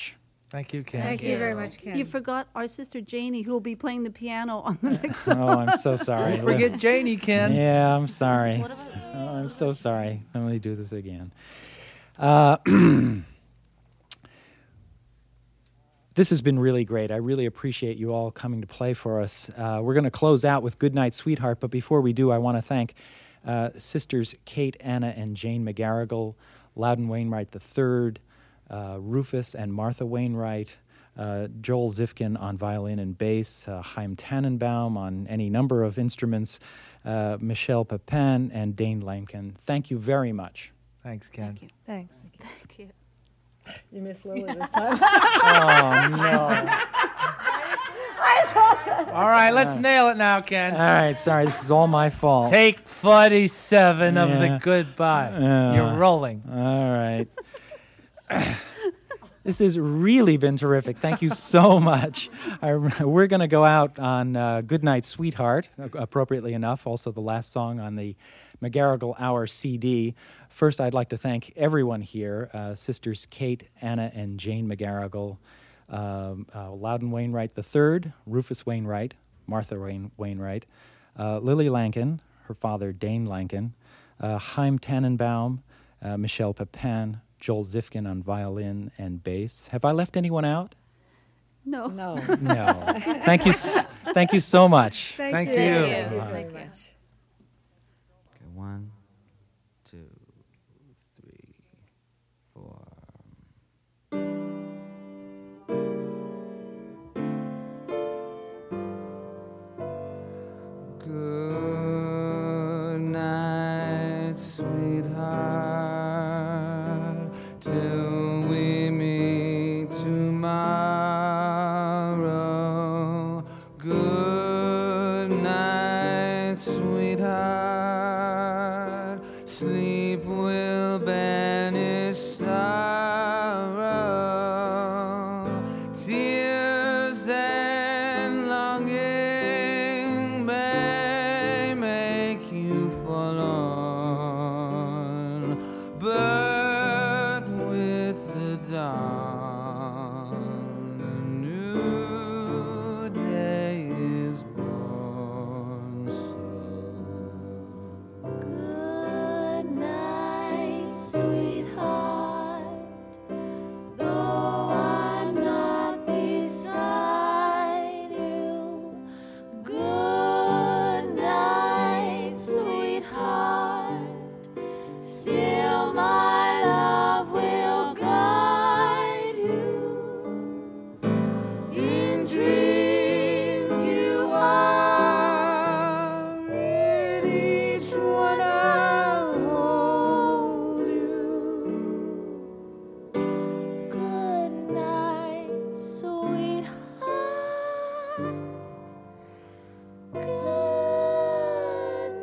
Speaker 8: Thank you, Ken.
Speaker 9: Thank you very much, Ken.
Speaker 10: You forgot our sister Janie, who will be playing the piano on the next song.
Speaker 1: Oh, I'm so sorry.
Speaker 8: Don't forget Janie, Ken.
Speaker 1: Yeah, I'm sorry. Oh, I'm so sorry. Let me do this again. Uh, this has been really great. I really appreciate you all coming to play for us. Uh, we're going to close out with Goodnight, Sweetheart, but before we do, I want to thank uh, sisters Kate, Anna, and Jane McGarrigle, Loudon Wainwright the third, uh, Rufus and Martha Wainwright, uh, Joel Zifkin on violin and bass, uh, Chaim Tannenbaum on any number of instruments, uh, Michelle Pepin, and Dane Lankin. Thank you very much.
Speaker 8: Thanks, Ken.
Speaker 10: Thank you.
Speaker 12: Thanks.
Speaker 10: Thank you.
Speaker 9: You missed Lily this time.
Speaker 1: Oh, no.
Speaker 8: All right, let's nail it now, Ken.
Speaker 1: All right, sorry, this is all my fault.
Speaker 8: Take forty-seven of
Speaker 1: Yeah.
Speaker 8: the goodbye.
Speaker 1: Yeah.
Speaker 8: You're rolling.
Speaker 1: All right. This has really been terrific. Thank you so much. I, we're going to go out on uh, Goodnight, Sweetheart, appropriately enough, also the last song on the McGarrigle Hour C D. First, I'd like to thank everyone here, uh, sisters Kate, Anna, and Jane McGarrigle, um, uh, Loudon Wainwright the third, Rufus Wainwright, Martha Wain- Wainwright, uh, Lily Lankin, her father Dane Lankin, uh, Chaim Tannenbaum, uh, Michelle Pepin, Joel Zifkin on violin and bass. Have I left anyone out?
Speaker 10: No.
Speaker 9: No.
Speaker 1: No. Thank you. s- Thank you so much.
Speaker 8: Thank,
Speaker 9: Thank
Speaker 8: you.
Speaker 9: you.
Speaker 8: you.
Speaker 9: Thank you
Speaker 1: Uh,
Speaker 9: very
Speaker 12: Thank you.
Speaker 9: much.
Speaker 11: Okay, one, two, three, four. Good night, sweetheart, till we meet tomorrow. Good night, sweetheart, sleep will banish sorrow. Tears and longing may make you forlorn, but with the dawn, a new day is born. So
Speaker 17: Good night, sweetheart. Though I'm not beside you. Good night, sweetheart. Still my love will guide you. In dreams you are, in each one I'll hold you. Good night, sweetheart. Good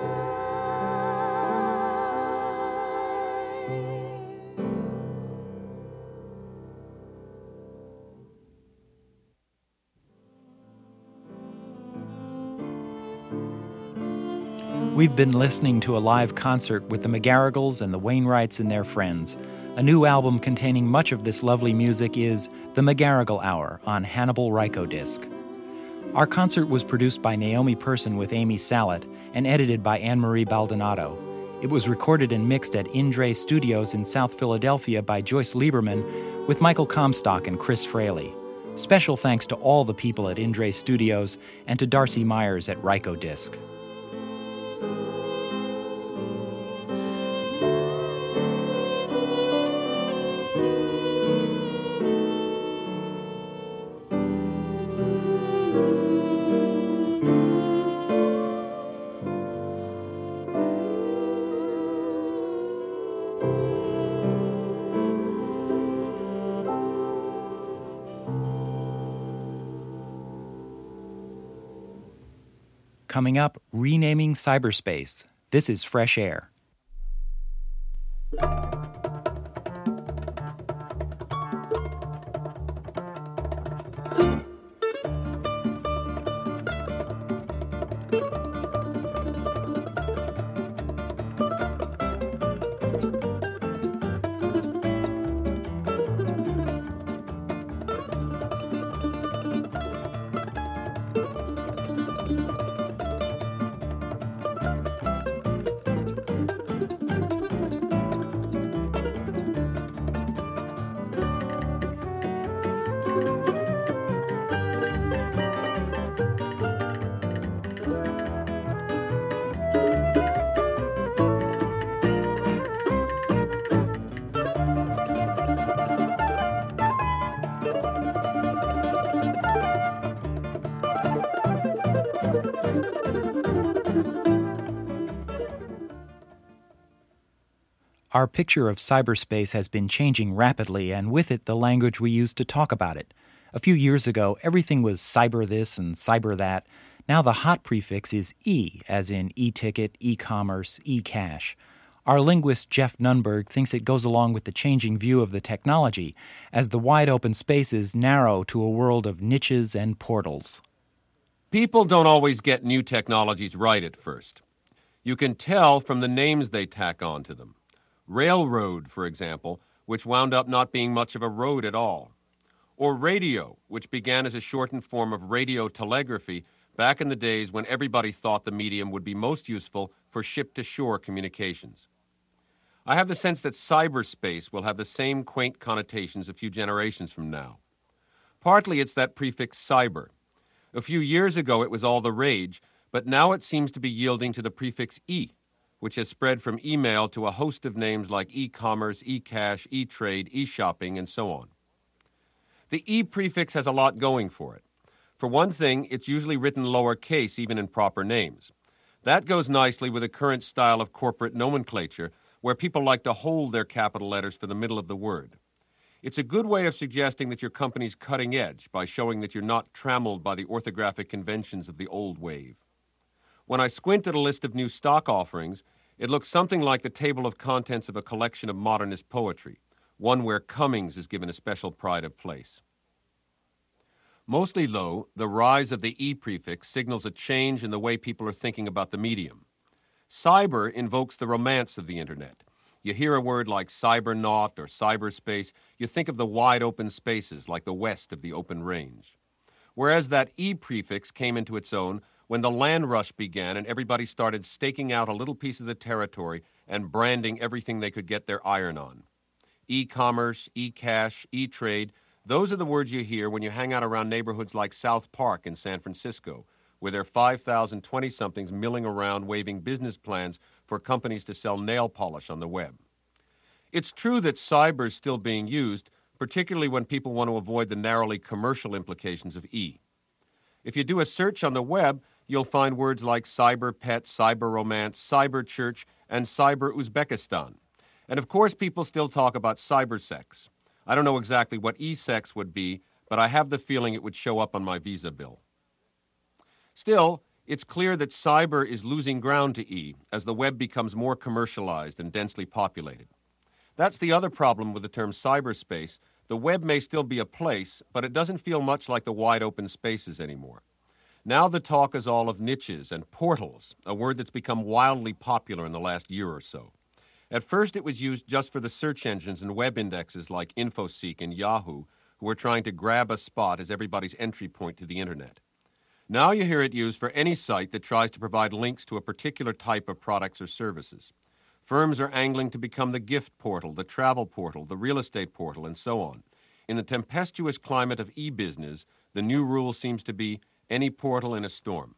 Speaker 17: night.
Speaker 1: We've been listening to a live concert with the McGarrigles and the Wainwrights and their friends. A new album containing much of this lovely music is The McGarrigle Hour on Hannibal Ryko disc. Our concert was produced by Naomi Person with Amy Salet and edited by Anne-Marie Baldonado. It was recorded and mixed at Indre Studios in South Philadelphia by Joyce Lieberman with Michael Comstock and Chris Fraley. Special thanks to all the people at Indre Studios and to Darcy Myers at Ryko disc. Coming up, renaming cyberspace. This is Fresh Air. Our picture of cyberspace has been changing rapidly, and with it, the language we use to talk about it. A few years ago, everything was cyber this and cyber that. Now the hot prefix is E, as in e-ticket, e-commerce, e-cash. Our linguist Jeff Nunberg thinks it goes along with the changing view of the technology, as the wide-open spaces narrow to a world of niches and portals.
Speaker 18: People don't always get new technologies right at first. You can tell from the names they tack on to them. Railroad, for example, which wound up not being much of a road at all. Or radio, which began as a shortened form of radio telegraphy back in the days when everybody thought the medium would be most useful for ship-to-shore communications. I have the sense that cyberspace will have the same quaint connotations a few generations from now. Partly it's that prefix cyber. A few years ago it was all the rage, but now it seems to be yielding to the prefix E, which has spread from email to a host of names like e-commerce, e-cash, e-trade, e-shopping, and so on. The E prefix has a lot going for it. For one thing, it's usually written lowercase even in proper names. That goes nicely with the current style of corporate nomenclature, where people like to hold their capital letters for the middle of the word. It's a good way of suggesting that your company's cutting edge by showing that you're not trammeled by the orthographic conventions of the old wave. When I squint at a list of new stock offerings, it looks something like the table of contents of a collection of modernist poetry, one where Cummings is given a special pride of place. Mostly, though, the rise of the E prefix signals a change in the way people are thinking about the medium. Cyber invokes the romance of the Internet. You hear a word like cybernaut or cyberspace, you think of the wide-open spaces like the west of the open range. Whereas that E prefix came into its own when the land rush began and everybody started staking out a little piece of the territory and branding everything they could get their iron on. E-commerce, e-cash, e-trade, those are the words you hear when you hang out around neighborhoods like South Park in San Francisco, where there are five thousand twenty-somethings milling around waving business plans for companies to sell nail polish on the web. It's true that cyber is still being used, particularly when people want to avoid the narrowly commercial implications of E. If you do a search on the web, you'll find words like cyber pet, cyber romance, cyber church, and cyber Uzbekistan. And of course, people still talk about cybersex. I don't know exactly what e-sex would be, but I have the feeling it would show up on my visa bill. Still, it's clear that cyber is losing ground to E as the web becomes more commercialized and densely populated. That's the other problem with the term cyberspace. The web may still be a place, but it doesn't feel much like the wide open spaces anymore. Now the talk is all of niches and portals, a word that's become wildly popular in the last year or so. At first, it was used just for the search engines and web indexes like InfoSeek and Yahoo, who were trying to grab a spot as everybody's entry point to the Internet. Now you hear it used for any site that tries to provide links to a particular type of products or services. Firms are angling to become the gift portal, the travel portal, the real estate portal, and so on. In the tempestuous climate of e-business, the new rule seems to be any portal in a storm.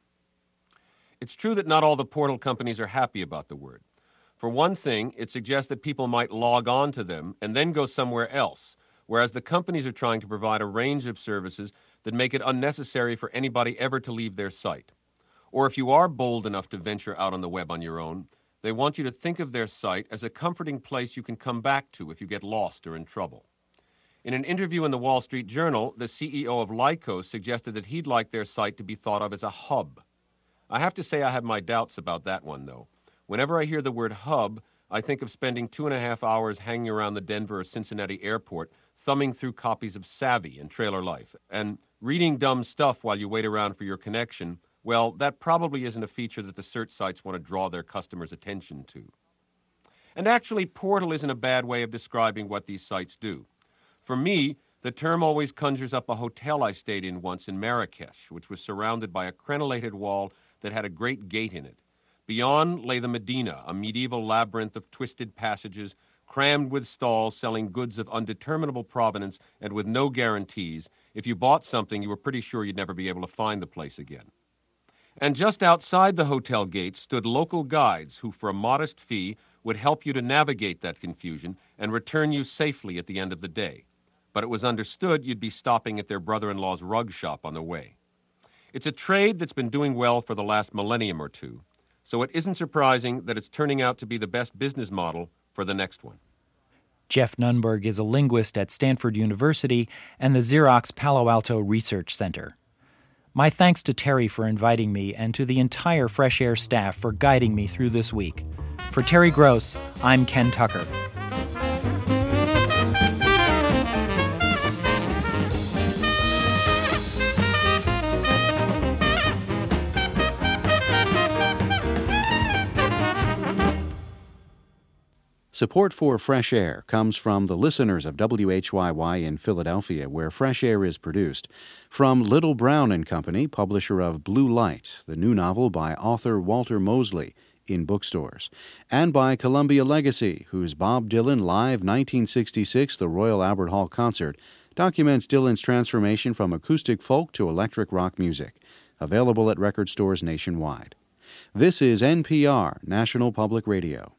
Speaker 18: It's true that not all the portal companies are happy about the word. For one thing, it suggests that people might log on to them and then go somewhere else, whereas the companies are trying to provide a range of services that make it unnecessary for anybody ever to leave their site. Or if you are bold enough to venture out on the web on your own, they want you to think of their site as a comforting place you can come back to if you get lost or in trouble. In an interview in the Wall Street Journal, the C E O of Lycos suggested that he'd like their site to be thought of as a hub. I have to say I have my doubts about that one, though. Whenever I hear the word hub, I think of spending two and a half hours hanging around the Denver or Cincinnati airport, thumbing through copies of Savvy and Trailer Life, and reading dumb stuff while you wait around for your connection. Well, that probably isn't a feature that the search sites want to draw their customers' attention to. And actually, portal isn't a bad way of describing what these sites do. For me, the term always conjures up a hotel I stayed in once in Marrakesh, which was surrounded by a crenellated wall that had a great gate in it. Beyond lay the Medina, a medieval labyrinth of twisted passages, crammed with stalls selling goods of undeterminable provenance and with no guarantees. If you bought something, you were pretty sure you'd never be able to find the place again. And just outside the hotel gates stood local guides who, for a modest fee, would help you to navigate that confusion and return you safely at the end of the day. But it was understood you'd be stopping at their brother-in-law's rug shop on the way. It's a trade that's been doing well for the last millennium or two, so it isn't surprising that it's turning out to be the best business model for the next one.
Speaker 1: Jeff Nunberg is a linguist at Stanford University and the Xerox Palo Alto Research Center. My thanks to Terry for inviting me and to the entire Fresh Air staff for guiding me through this week. For Terry Gross, I'm Ken Tucker.
Speaker 13: Support for Fresh Air comes from the listeners of W H Y Y in Philadelphia, where Fresh Air is produced, from Little Brown and Company, publisher of Blue Light, the new novel by author Walter Mosley, in bookstores, and by Columbia Legacy, whose Bob Dylan Live nineteen sixty-six The Royal Albert Hall Concert documents Dylan's transformation from acoustic folk to electric rock music, available at record stores nationwide. This is N P R, National Public Radio.